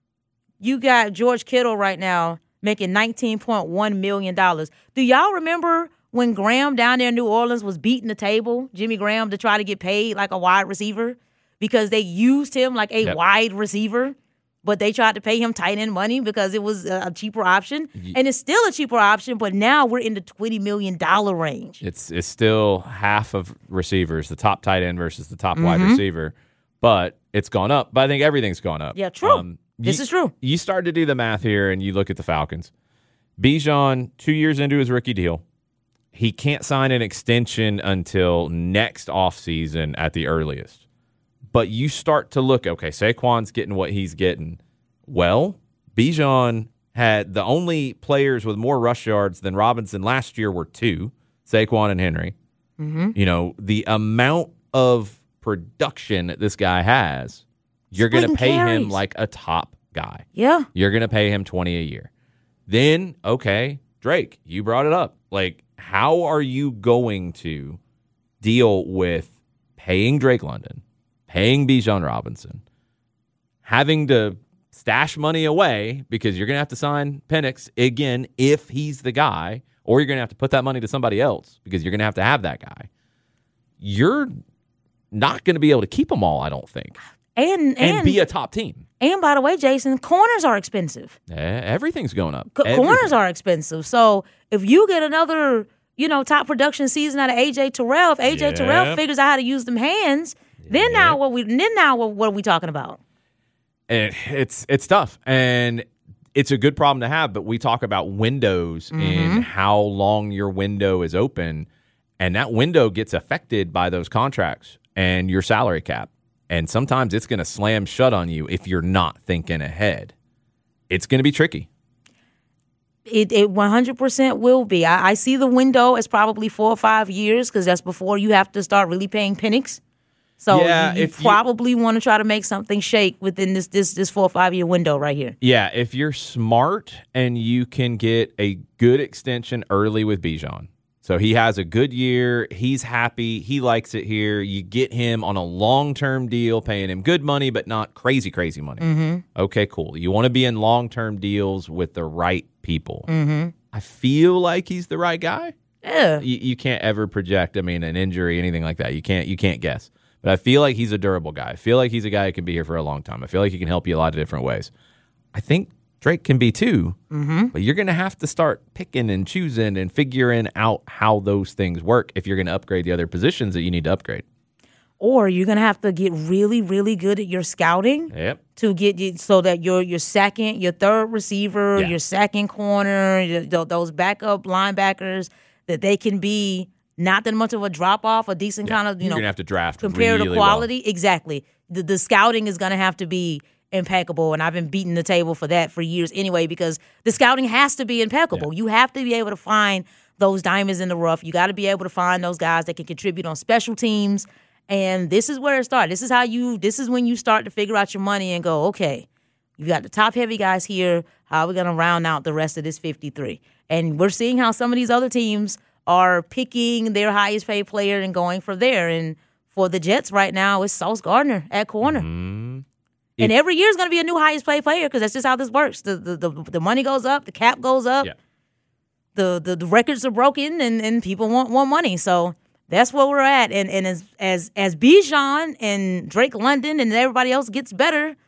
you got George Kittle right now making nineteen point one million dollars. Do y'all remember when Graham down there in New Orleans was beating the table, Jimmy Graham, to try to get paid like a wide receiver because they used him like a Yep. wide receiver, but they tried to pay him tight end money because it was a cheaper option, and it's still a cheaper option. But now we're in the twenty million dollar range. It's it's still half of receivers, the top tight end versus the top Mm-hmm. wide receiver, but it's gone up. But I think everything's gone up. Yeah, true. This you- is true. You start to do the math here, and you look at the Falcons. Bijan, two years into his rookie deal, he can't sign an extension until next offseason at the earliest. But you start to look, okay, Saquon's getting what he's getting. Well, Bijan had the only players with more rush yards than Robinson last year were two, Saquon and Henry. Mm-hmm. You know, the amount of production that this guy has, you're going to Splitting pay him carries. like a top guy. Yeah. You're going to pay him twenty a year. Then, okay, Drake, you brought it up. Like, how are you going to deal with paying Drake London, paying Bijan Robinson, having to stash money away because you're going to have to sign Penix again if he's the guy, or you're going to have to put that money to somebody else because you're going to have to have that guy. You're not going to be able to keep them all, I don't think. And, and, and be a top team. And by the way, Jason, corners are expensive. Eh, everything's going up. C- Everything. Corners are expensive. So if you get another, you know, top production season out of A J Terrell, if A J Yep. Terrell figures out how to use them hands, yep. then now what we then now what, what are we talking about? It, it's it's tough, and it's a good problem to have. But we talk about windows mm-hmm. and how long your window is open, and that window gets affected by those contracts and your salary cap. And sometimes it's going to slam shut on you if you're not thinking ahead. It's going to be tricky. It, it one hundred percent will be. I, I see the window as probably four or five years because that's before you have to start really paying pennies. So yeah, you, you probably you, want to try to make something shake within this this this four or five year window right here. Yeah, if you're smart and you can get a good extension early with Bijan. So he has a good year. He's happy. He likes it here. You get him on a long-term deal, paying him good money, but not crazy, crazy money. Mm-hmm. Okay, cool. You want to be in long-term deals with the right people. Mm-hmm. I feel like he's the right guy. Yeah. You, you can't ever project, I mean, an injury, anything like that. You can't, you can't guess. But I feel like he's a durable guy. I feel like he's a guy who can be here for a long time. I feel like he can help you a lot of different ways. I think Drake can be too, mm-hmm. but you're going to have to start picking and choosing and figuring out how those things work if you're going to upgrade the other positions that you need to upgrade. Or you're going to have to get really, really good at your scouting yep. to get you so that your your second, your third receiver, yeah. your second corner, your, those backup linebackers, that they can be not that much of a drop-off, a decent yeah. kind of, you you're know. You're going to have to draft compared really to quality. Well. Exactly. The, the scouting is going to have to be impeccable, and I've been beating the table for that for years anyway because the scouting has to be impeccable. Yeah. You have to be able to find those diamonds in the rough. You got to be able to find those guys that can contribute on special teams, and this is where it starts. This is how you. This is when you start to figure out your money and go, okay, you got the top heavy guys here. How are we going to round out the rest of this fifty-three? And we're seeing how some of these other teams are picking their highest paid player and going for there. And for the Jets right now, it's Sauce Gardner at corner. Mm-hmm. And every year is going to be a new highest paid player because that's just how this works. The, the the the money goes up, the cap goes up, yeah. the, the the records are broken, and, and people want want money. So that's where we're at. And and as as as Bijan and Drake London and everybody else gets better,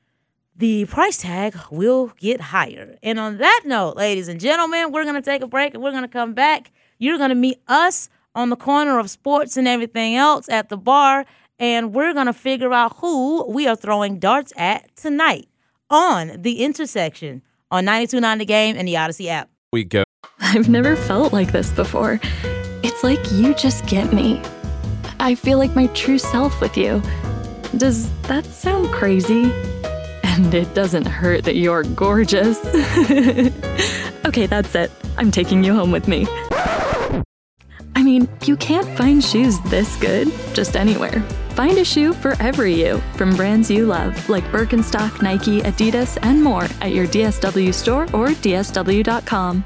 the price tag will get higher. And on that note, ladies and gentlemen, we're going to take a break and we're going to come back. You're going to meet us on the corner of sports and everything else at the bar. And we're going to figure out who we are throwing darts at tonight on The Intersection on ninety-two point nine The Game and the Odyssey app. We go. I've never felt like this before. It's like you just get me. I feel like my true self with you. Does that sound crazy? And it doesn't hurt that you're gorgeous. Okay, that's it. I'm taking you home with me. I mean, you can't find shoes this good just anywhere. Find a shoe for every you from brands you love, like Birkenstock, Nike, Adidas, and more at your D S W store or D S W dot com.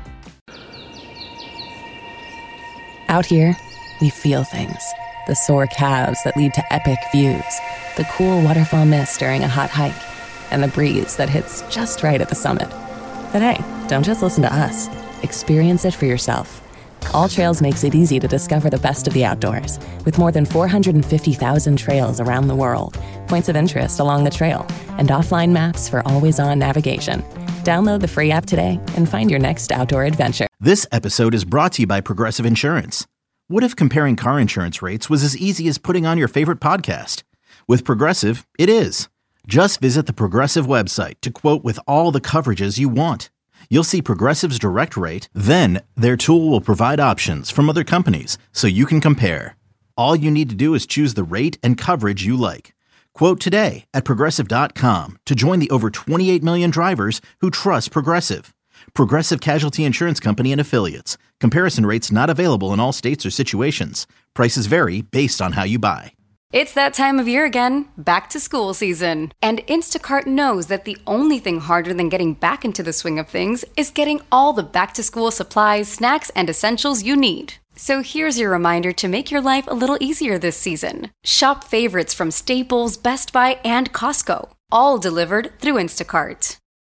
Out here, we feel things. The sore calves that lead to epic views, the cool waterfall mist during a hot hike, and the breeze that hits just right at the summit. But hey, don't just listen to us. Experience it for yourself. All Trails makes it easy to discover the best of the outdoors, with more than four hundred fifty thousand trails around the world, points of interest along the trail, and offline maps for always-on navigation. Download the free app today and find your next outdoor adventure. This episode is brought to you by Progressive Insurance. What if comparing car insurance rates was as easy as putting on your favorite podcast? With Progressive, it is. Just visit the Progressive website to quote with all the coverages you want. You'll see Progressive's direct rate, then their tool will provide options from other companies so you can compare. All you need to do is choose the rate and coverage you like. Quote today at Progressive dot com to join the over twenty-eight million drivers who trust Progressive. Progressive Casualty Insurance Company and Affiliates. Comparison rates not available in all states or situations. Prices vary based on how you buy. It's that time of year again, back to school season. And Instacart knows that the only thing harder than getting back into the swing of things is getting all the back to school supplies, snacks, and essentials you need. So here's your reminder to make your life a little easier this season. Shop favorites from Staples, Best Buy, and Costco, all delivered through Instacart.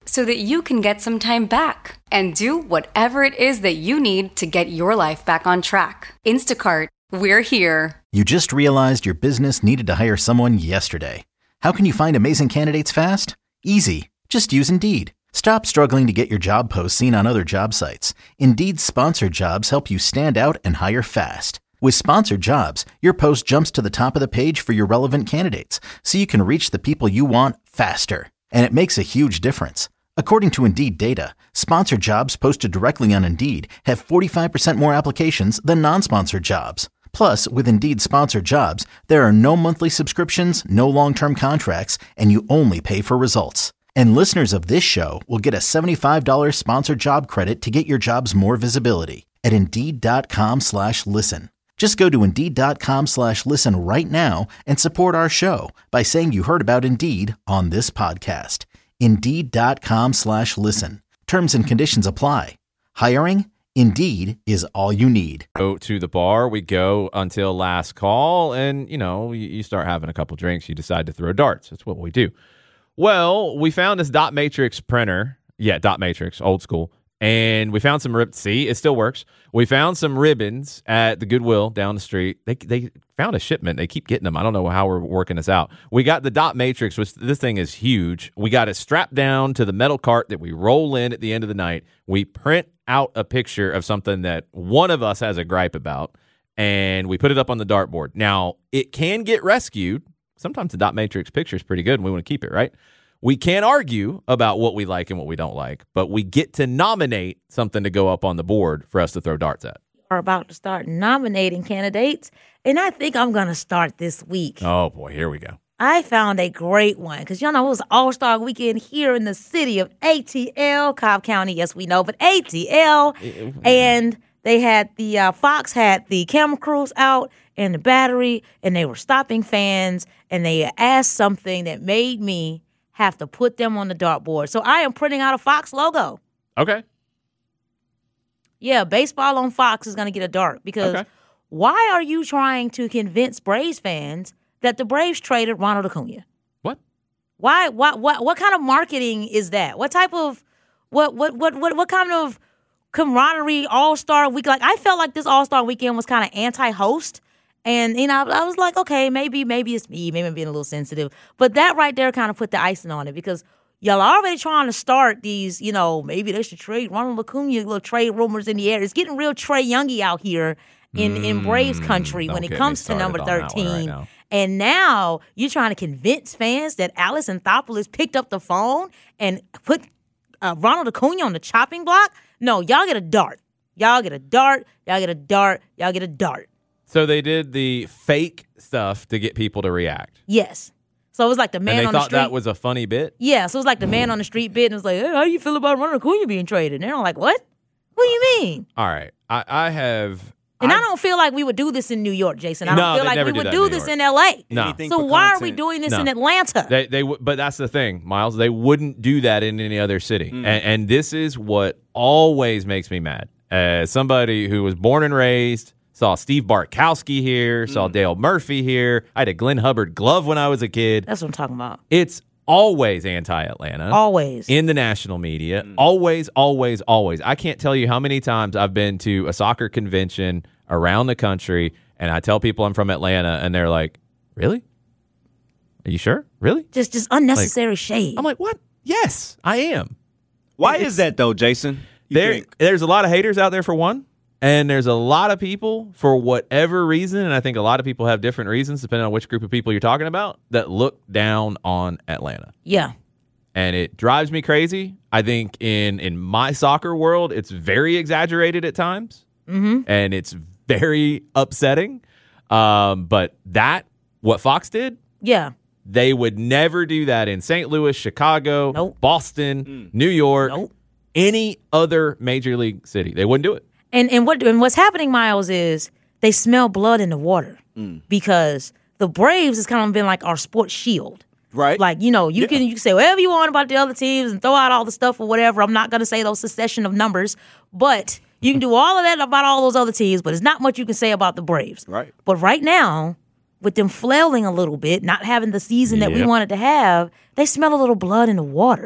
so that you can get some time back and do whatever it is that you need to get your life back on track. Instacart, we're here. You just realized your business needed to hire someone yesterday. How can you find amazing candidates fast? Easy. Just use Indeed. Stop struggling to get your job posts seen on other job sites. Indeed's sponsored jobs help you stand out and hire fast. With sponsored jobs, your post jumps to the top of the page for your relevant candidates, so you can reach the people you want faster. And it makes a huge difference. According to Indeed data, sponsored jobs posted directly on Indeed have forty-five percent more applications than non-sponsored jobs. Plus, with Indeed sponsored jobs, there are no monthly subscriptions, no long-term contracts, and you only pay for results. And listeners of this show will get a seventy-five dollars sponsored job credit to get your jobs more visibility at Indeed.com slash listen. Just go to Indeed.com slash listen right now and support our show by saying you heard about Indeed on this podcast. Indeed.com slash listen. Terms and conditions apply. Hiring? Indeed is all you need. Go to the bar. We go until last call. And, you know, you, you start having a couple drinks. You decide to throw darts. That's what we do. Well, we found this dot matrix printer. Yeah, dot matrix, old school. And we found some ribbons. See, it still works. We found some ribbons at the Goodwill down the street. They they found a shipment. They keep getting them. I don't know how we're working this out. We got the dot matrix, which this thing is huge. We got it strapped down to the metal cart that we roll in at the end of the night. We print out a picture of something that one of us has a gripe about, and we put it up on the dartboard. Now, it can get rescued. Sometimes the dot matrix picture is pretty good, and we want to keep it, right? We can't argue about what we like and what we don't like, but we get to nominate something to go up on the board for us to throw darts at. We're about to start nominating candidates, and I think I'm going to start this week. Oh, boy, here we go. I found a great one because, y'all know, it was All-Star Weekend here in the city of A T L, Cobb County, yes, we know, but A T L. And they had the, uh, Fox had the camera crews out and the battery, and they were stopping fans, and they asked something that made me have to put them on the dartboard. So I am printing out a Fox logo. Okay. Yeah, baseball on Fox is going to get a dart because Okay. why are you trying to convince Braves fans that the Braves traded Ronald Acuna? What? Why? What? What? What kind of marketing is that? What type of what? What? What? What? What kind of camaraderie All Star Week? Like I felt like this All Star Weekend was kind of anti-host. And, you know, I was like, okay, maybe maybe it's me. Maybe I'm being a little sensitive. But that right there kind of put the icing on it because y'all are already trying to start these, you know, maybe they should trade Ronald Acuna, little trade rumors in the air. It's getting real Trae Youngy out here in, mm, in Braves country when it comes to number thirteen. Right and now you're trying to convince fans that Alex Anthopoulos picked up the phone and put uh, Ronald Acuna on the chopping block? No, y'all get a dart. Y'all get a dart. Y'all get a dart. Y'all get a dart. So they did the fake stuff to get people to react. Yes. So it was like the man on the street. And they thought that was a funny bit? Yeah. So it was like the man on the street bit. And it was like, hey, how you feel about Ronald Acuna being traded? And they're like, what? What do you mean? All right. I, I have... And I've, I don't feel like we would do this in New York, Jason. I no, don't feel like we do would do in this in L A. No. So why content. are we doing this no. in Atlanta? They, they, But that's the thing, Miles. They wouldn't do that in any other city. Mm. And, and this is what always makes me mad. As somebody who was born and raised... Saw Steve Bartkowski here, saw mm. Dale Murphy here. I had a Glenn Hubbard glove when I was a kid. That's what I'm talking about. It's always anti-Atlanta. Always. In the national media. Mm. Always, always, always. I can't tell you how many times I've been to a soccer convention around the country, and I tell people I'm from Atlanta, and they're like, really? Are you sure? Really? Just just unnecessary like, shade. I'm like, what? Yes, I am. Why it's, is that, though, Jason? There, there's a lot of haters out there, for one. And there's a lot of people, for whatever reason, and I think a lot of people have different reasons, depending on which group of people you're talking about, that look down on Atlanta. Yeah. And it drives me crazy. I think in, in my soccer world, it's very exaggerated at times. Mm-hmm. And it's very upsetting. Um, but that, what Fox did, yeah, they would never do that in Saint Louis, Chicago, nope. Boston, mm. New York, nope. any other major league city. They wouldn't do it. And and what and what's happening, Miles, is they smell blood in the water mm. because the Braves has kind of been like our sports shield. Right. Like, you know, you yeah. can you can say whatever you want about the other teams and throw out all the stuff or whatever. I'm not going to say those succession of numbers, but you can do all of that about all those other teams, but there's not much you can say about the Braves. Right. But right now, with them flailing a little bit, not having the season that yep. we wanted to have, they smell a little blood in the water.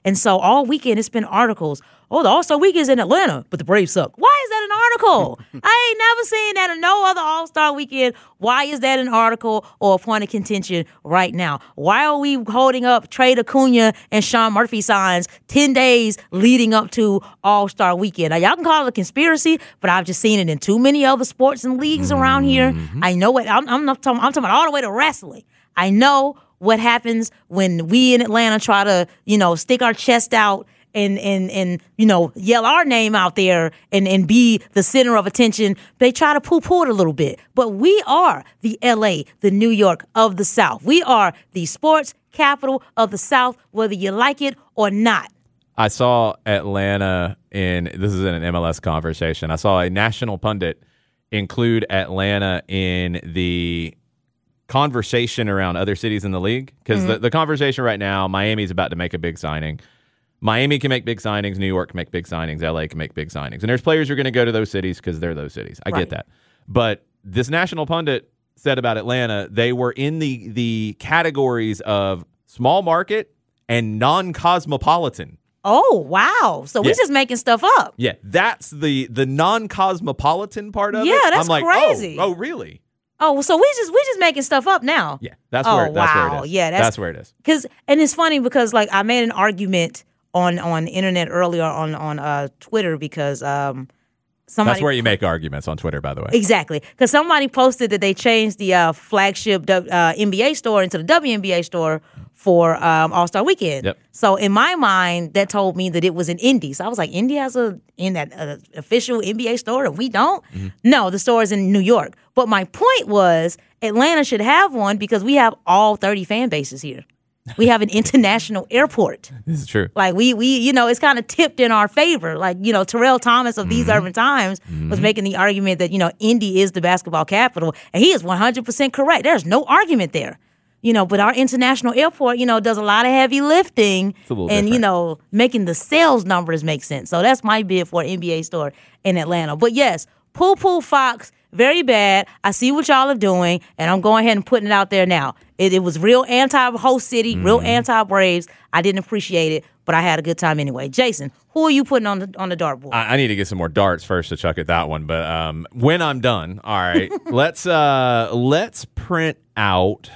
And so all weekend it's been articles. Oh, the All-Star Weekend's in Atlanta, but the Braves suck. Why is that an article? I ain't never seen that in no other All-Star Weekend. Why is that an article or a point of contention right now? Why are we holding up Trey Acuna and Sean Murphy signs ten days leading up to All-Star Weekend? Now, y'all can call it a conspiracy, but I've just seen it in too many other sports and leagues around here. Mm-hmm. I know it. I'm, I'm, not talking, I'm talking about all the way to wrestling. I know what happens when we in Atlanta try to, you know, stick our chest out and, and, and you know, yell our name out there and, and be the center of attention. They try to poo-poo it a little bit. But we are the L A, the New York of the South. We are the sports capital of the South, whether you like it or not. I saw Atlanta in, this is in an M L S conversation, I saw a national pundit include Atlanta in the conversation around other cities in the league. Because mm-hmm. the, the conversation right now, Miami's about to make a big signing. Miami can make big signings. New York can make big signings. L A can make big signings. And there's players who are going to go to those cities because they're those cities. I right. get that. But this national pundit said about Atlanta, they were in the the categories of small market and non-cosmopolitan. Oh, wow. So yeah. we're just making stuff up. Yeah, that's the the non-cosmopolitan part of yeah, it. Yeah, that's I'm like, crazy. Oh, oh, really? Oh, so we just we just making stuff up now. Yeah, that's oh, where that's wow. where it is. Yeah, that's, that's where it is. Cause, and it's funny because like I made an argument on on internet earlier on on uh, Twitter because um, somebody. That's where you make arguments on Twitter, by the way. Exactly, because somebody posted that they changed the uh, flagship uh, N B A store into the W N B A store for um, All-Star Weekend. Yep. So in my mind, that told me that it was an Indy. So I was like, Indy has a in that uh, official N B A store, and we don't. Mm-hmm. No, the store is in New York. But my point was, Atlanta should have one because we have all thirty fan bases here. We have an international airport. This is true. Like we, we, you know, it's kind of tipped in our favor. Like, you know, Terrell Thomas of mm-hmm. These Urban Times mm-hmm. was making the argument that, you know, Indy is the basketball capital. And he is one hundred percent correct. There's no argument there. You know, but our international airport, you know, does a lot of heavy lifting and, different. you know, making the sales numbers make sense. So that's my bid for an N B A store in Atlanta. But yes, Poo Poo Fox, very bad. I see what y'all are doing, and I'm going ahead and putting it out there now. It, it was real anti-host city, mm-hmm. real anti-Braves. I didn't appreciate it, but I had a good time anyway. Jason, who are you putting on the on the dartboard? I, I need to get some more darts first to chuck at that one, but um, when I'm done, all right, let's uh, let's print out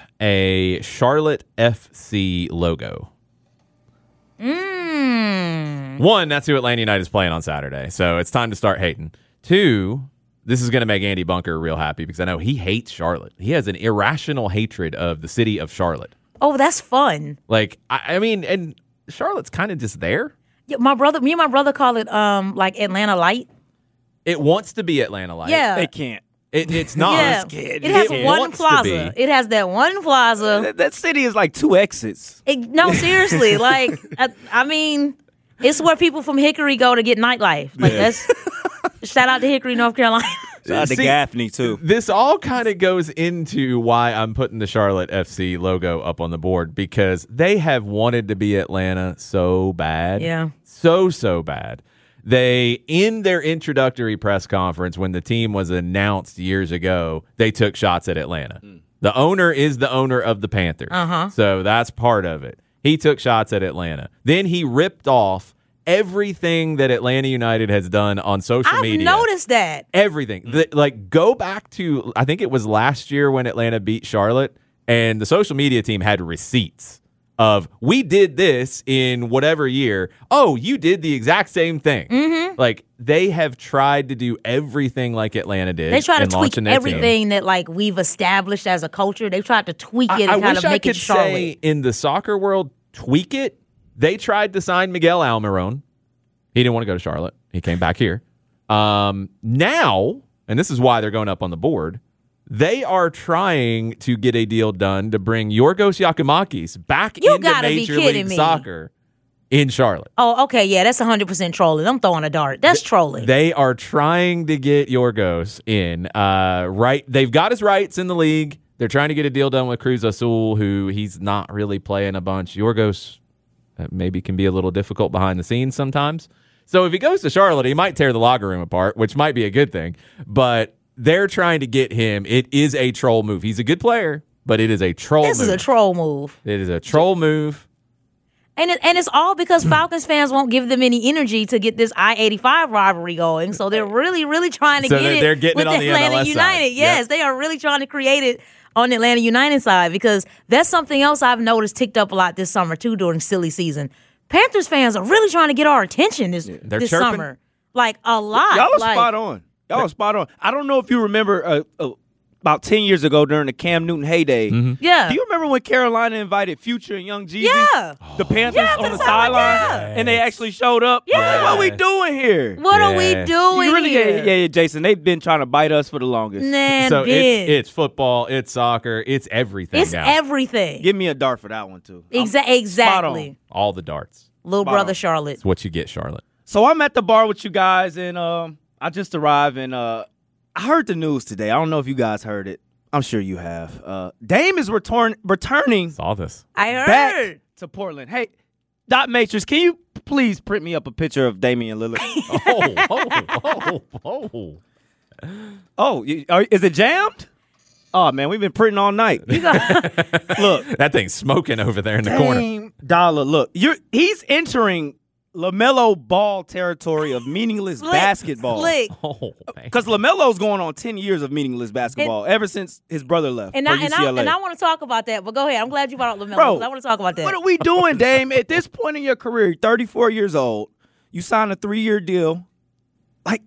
a Charlotte F C logo. Mm. One, that's who Atlanta United is playing on Saturday, so it's time to start hating. Two, this is going to make Andy Bunker real happy because I know he hates Charlotte. He has an irrational hatred of the city of Charlotte. Oh, that's fun. Like, I, I mean, and Charlotte's kind of just there. Yeah, my brother, me and my brother call it um like Atlanta Light. It wants to be Atlanta Light. Yeah. They can't. It, it's not. Yeah. It has it one plaza. It has that one plaza. That, that city is like two exits. It, no, seriously. like, I, I mean, it's where people from Hickory go to get nightlife. Like, yeah. that's shout out to Hickory, North Carolina. Shout out to See, Gaffney, too. This all kind of goes into why I'm putting the Charlotte F C logo up on the board because they have wanted to be Atlanta so bad. Yeah. So, so bad. They, in their introductory press conference when the team was announced years ago, they took shots at Atlanta. Mm. The owner is the owner of the Panthers. Uh-huh. So that's part of it. He took shots at Atlanta. Then he ripped off everything that Atlanta United has done on social I've media. I've noticed that. Everything. Mm. The, like, go back to, I think it was last year when Atlanta beat Charlotte, and the social media team had receipts of, we did this in whatever year. Oh, you did the exact same thing. Mm-hmm. Like, they have tried to do everything like Atlanta did. They try to tweak everything team. that, like, we've established as a culture. They tried to tweak it I, and I kind of make I could it Charlotte. Say in the soccer world, tweak it. They tried to sign Miguel Almiron. He didn't want to go to Charlotte. He came back here. Um, now, and this is why they're going up on the board, they are trying to get a deal done to bring Yorgos Yakimakis back you into Major League me. Soccer in Charlotte. Oh, okay, yeah, that's one hundred percent trolling. I'm throwing a dart. That's trolling. They are trying to get Yorgos in. Uh, right, they've got his rights in the league. They're trying to get a deal done with Cruz Azul, who he's not really playing a bunch. Yorgos uh, maybe can be a little difficult behind the scenes sometimes. So if he goes to Charlotte, he might tear the locker room apart, which might be a good thing. But they're trying to get him. It is a troll move. He's a good player, but it is a troll this move. This is a troll move. It is a troll move. And it, and it's all because Falcons fans won't give them any energy to get this I eighty-five rivalry going. So they're really, really trying to so get they're, it they're getting with it on the Atlanta M L S United. side. Yes, Yep. they are really trying to create it on the Atlanta United side because that's something else I've noticed ticked up a lot this summer too during silly season. Panthers fans are really trying to get our attention this They're this chirping. summer, like a lot. Y'all are like, spot on. Y'all are spot on. I don't know if you remember uh, uh, about ten years ago during the Cam Newton heyday. Mm-hmm. Yeah. Do you remember when Carolina invited Future and Young Jeezy? Yeah. The Panthers Yeah, on the that's how- sideline, yeah. and they actually showed up. I'm like, what are we Yes. doing here? What are we Yeah. doing You really, yeah, here? yeah, yeah, Jason. They've been trying to bite us for the longest. Nah, So bitch. it's it's football, it's soccer, it's everything It's now. everything. Give me a dart for that one too. I'm Exa- spot exactly. on. All the darts. Little Spot brother on. Charlotte. It's what you get, Charlotte. So I'm at the bar with you guys, and um, I just arrived, and uh, I heard the news today. I don't know if you guys heard it. I'm sure you have. Uh, Dame is return returning Saw this. I heard. back to Portland. Hey, Dot Matrix, can you please print me up a picture of Damian Lillard? oh, oh, oh, oh. oh, you- are, is it jammed? Oh man, we've been printing all night. Look, That thing's smoking over there in the corner. Dame Dollar. Look, you're he's entering LaMelo Ball territory of meaningless Slick, basketball. Slick. Oh, man. Because LaMelo's going on ten years of meaningless basketball ever since his brother left And for I, and, U C I, L A. and I want to talk about that, but go ahead. I'm glad you brought up LaMelo. Bro, 'cause I want to talk about that. What are we doing, Dame? At this point in your career, you're thirty-four years old. You signed a three-year deal. Like,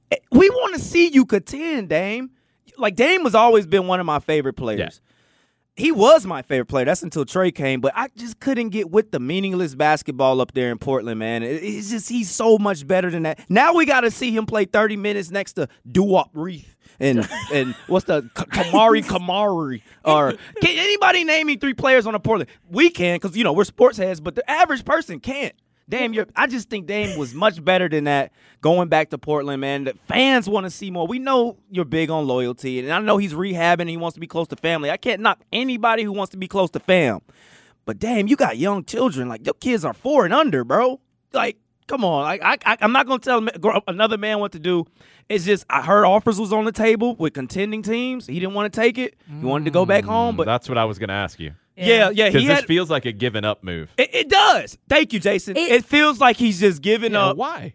we want to see you contend, Dame. Like, Dame has always been one of my favorite players. Yeah. He was my favorite player. That's until Trey came, but I just couldn't get with the meaningless basketball up there in Portland, man. It- It's just he's so much better than that. Now we got to see him play thirty minutes next to Doo-Wop Reith and and what's the K- Kamari Kamari or can anybody name me three players on the Portland? We can because you know we're sports heads, but the average person can't. Damn, you're, I just think Dame was much better than that going back to Portland, man. The fans want to see more. We know you're big on loyalty, and I know he's rehabbing and he wants to be close to family. I can't knock anybody who wants to be close to fam. But, damn, you got young children. Like, your kids are four and under, bro. Like, come on. Like, I, I, I'm not going to tell another man what to do. It's just I heard offers was on the table with contending teams. He didn't want to take it. He wanted to go back home. But, That's what I was going to ask you. yeah, yeah. Because He this had, feels like a giving up move. it, it does. Thank you, Jason. It, It- feels like he's just giving Yeah, up. why?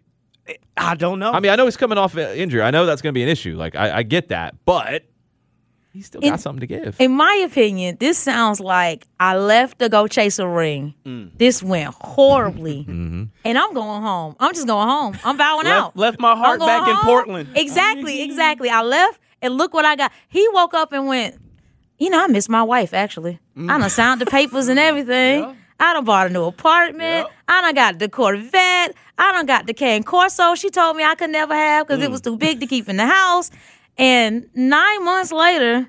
I don't know. I mean, I know he's coming off an injury. I know that's going to be an issue. Like, I, I get that. But he's still got In- something to give. In my opinion, this sounds like I left to go chase a ring. Mm. This went horribly. Mm-hmm. And I'm going home. I'm just going home. I'm bowing Left- out. left my heart I'm going back in home. Portland. Exactly, exactly. I left, and look what I got. He woke up and went, you know, I miss my wife, actually. Mm. I done signed the papers and everything. I done bought a new apartment. Yep. I done got the Corvette. I done got the Cane Corso she told me I could never have because it Mm. was too big to keep in the house. And nine months later,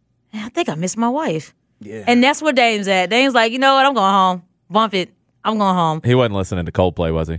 I think I miss my wife. Yeah. And that's where Dame's at. Dame's like, you know what? I'm going home. Bump it. I'm going home. He wasn't listening to Coldplay, was he?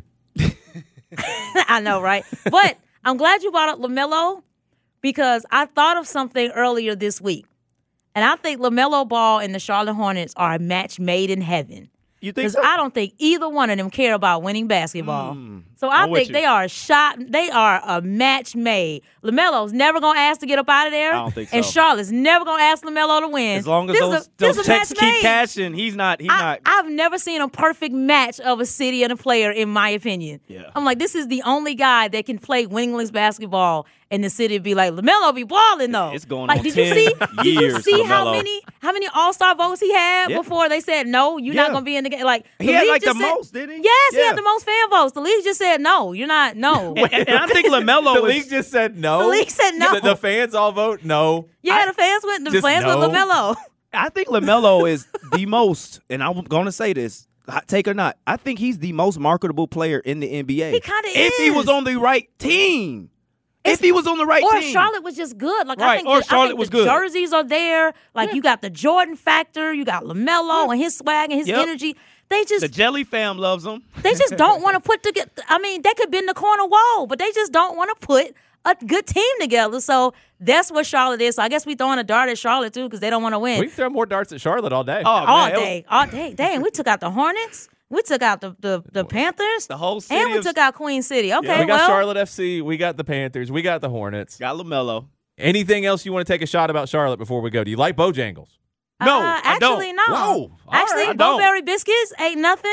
I know, right? But I'm glad you brought up LaMelo because I thought of something earlier this week. And I think LaMelo Ball and the Charlotte Hornets are a match made in heaven. You think Because so? I don't think either one of them care about winning basketball. so I I'm with think you. they are a shot. They are a match made. LaMelo's never gonna ask to get up out of there. I don't think And so. Charlotte's never gonna ask LaMelo to win. As long as This those, is a, this those is a checks match keep made. cashing, he's not. He's I, not. I've never seen a perfect match of a city and a player, in my opinion. Yeah. I'm like, this is the only guy that can play winningless basketball, and the city be like, LaMelo be balling though. It's going like, on did you ten see? Did you years see for how LaMelo. many how many All Star votes he had Yeah. before they said no, you're not Yeah. gonna be in the game? Like He the had, league like, the just said- most, didn't he? Yes, he Yeah. had the most fan votes. The league just said no, you're not. No. and, and I think LaMelo The is. league just said no. The league said no. The, the fans all vote no. yeah, the fans went. The Just fans no. with LaMelo. I think LaMelo is the most, and I'm going to say this, hot take or not, I think he's the most marketable player in the N B A. He kinda If he is. was on the right team. If he was on the right Or team. Charlotte was just good. Like I Right, think, or the, I Charlotte think was the good. jerseys are there. Like you got the Jordan factor, you got LaMelo and his swag and his Yep. energy. They just The Jelly fam loves him. they just don't want to put together. I mean, they could bend the corner wall, but they just don't want to put a good team together. So that's what Charlotte is. So I guess we throwing a dart at Charlotte too because they don't want to win We can throw more darts at Charlotte all day. Oh, all man, it was- day, all day. Dang, we took out the Hornets. We took out the the, the Panthers. The whole city and we of- took out Queen City. Okay, we got well, Charlotte F C. We got the Panthers. We got the Hornets. Got LaMelo. Anything else you want to take a shot about Charlotte before we go? Do you like Bojangles? No, uh, I don't. actually no. Whoa, all actually, right, I don't. Blueberry biscuits ain't nothing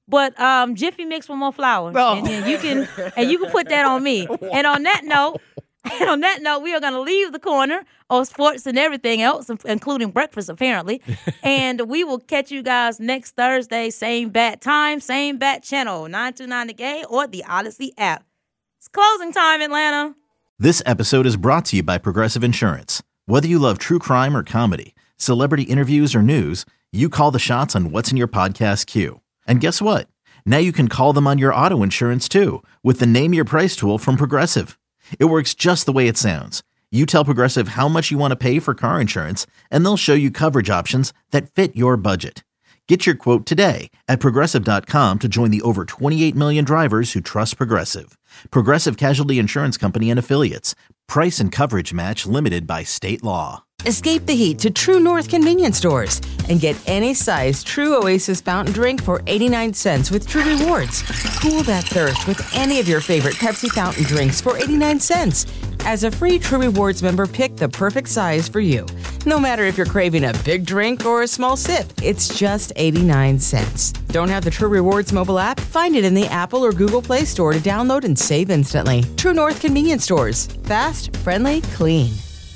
but um, Jiffy Mix with more flour, Oh. and then you can and you can put that on me. And on that note, and on that note, we are going to leave the corner of sports and everything else, including breakfast, apparently. And we will catch you guys next Thursday, same bat time, same bat channel, nine two nine The Game or the Odyssey app. It's closing time, Atlanta. This episode is brought to you by Progressive Insurance. Whether you love true crime or comedy, celebrity interviews or news, you call the shots on what's in your podcast queue. And guess what? Now you can call them on your auto insurance too with the Name Your Price tool from Progressive. It works just the way it sounds. You tell Progressive how much you want to pay for car insurance, and they'll show you coverage options that fit your budget. Get your quote today at Progressive dot com to join the over twenty-eight million drivers who trust Progressive. Progressive Casualty Insurance Company and Affiliates. Price and coverage match limited by state law. Escape the heat to True North convenience stores and get any size True Oasis fountain drink for eighty-nine cents with True Rewards. Cool that thirst with any of your favorite Pepsi fountain drinks for eighty-nine cents. As a free True Rewards member, pick the perfect size for you. No matter if you're craving a big drink or a small sip, it's just eighty-nine cents. Don't have the True Rewards mobile app? Find it in the Apple or Google Play Store to download and save instantly. True North convenience stores. Fast, friendly, clean.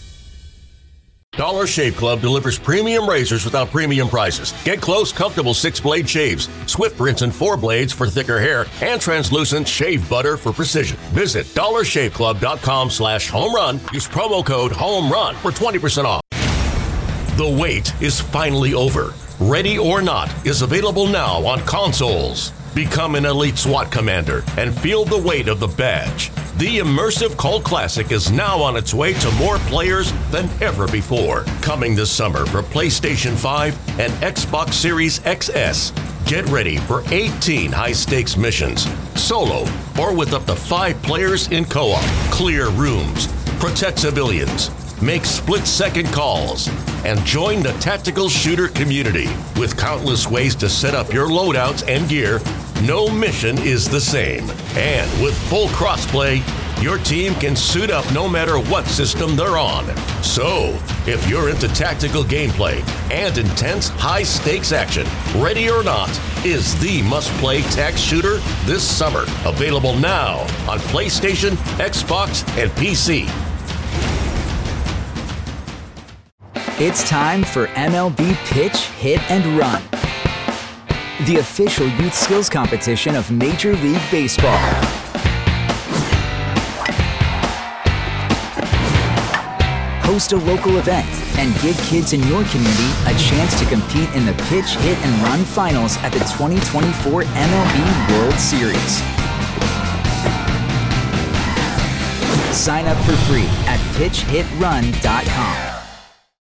Dollar Shave Club delivers premium razors without premium prices. Get close, comfortable six-blade shaves, swift rinse and four blades for thicker hair, and translucent shave butter for precision. Visit dollar shave club dot com slash home run. Use promo code HOMERUN for twenty percent off. The wait is finally over. Ready or Not is available now on consoles. Become an elite SWAT commander and feel the weight of the badge. The immersive cult classic is now on its way to more players than ever before. Coming this summer for PlayStation five and Xbox Series X S. Get ready for eighteen high-stakes missions, solo or with up to five players in co-op. Clear rooms, protect civilians, make split-second calls, and join the tactical shooter community. With countless ways to set up your loadouts and gear, no mission is the same. And with full crossplay, your team can suit up no matter what system they're on. So, if you're into tactical gameplay and intense high-stakes action, Ready or Not is the must-play tac shooter this summer. Available now on PlayStation, Xbox, and P C. It's time for M L B Pitch, Hit, and Run, the official youth skills competition of Major League Baseball. Host a local event and give kids in your community a chance to compete in the Pitch, Hit, and Run finals at the twenty twenty-four M L B World Series. Sign up for free at pitch hit run dot com.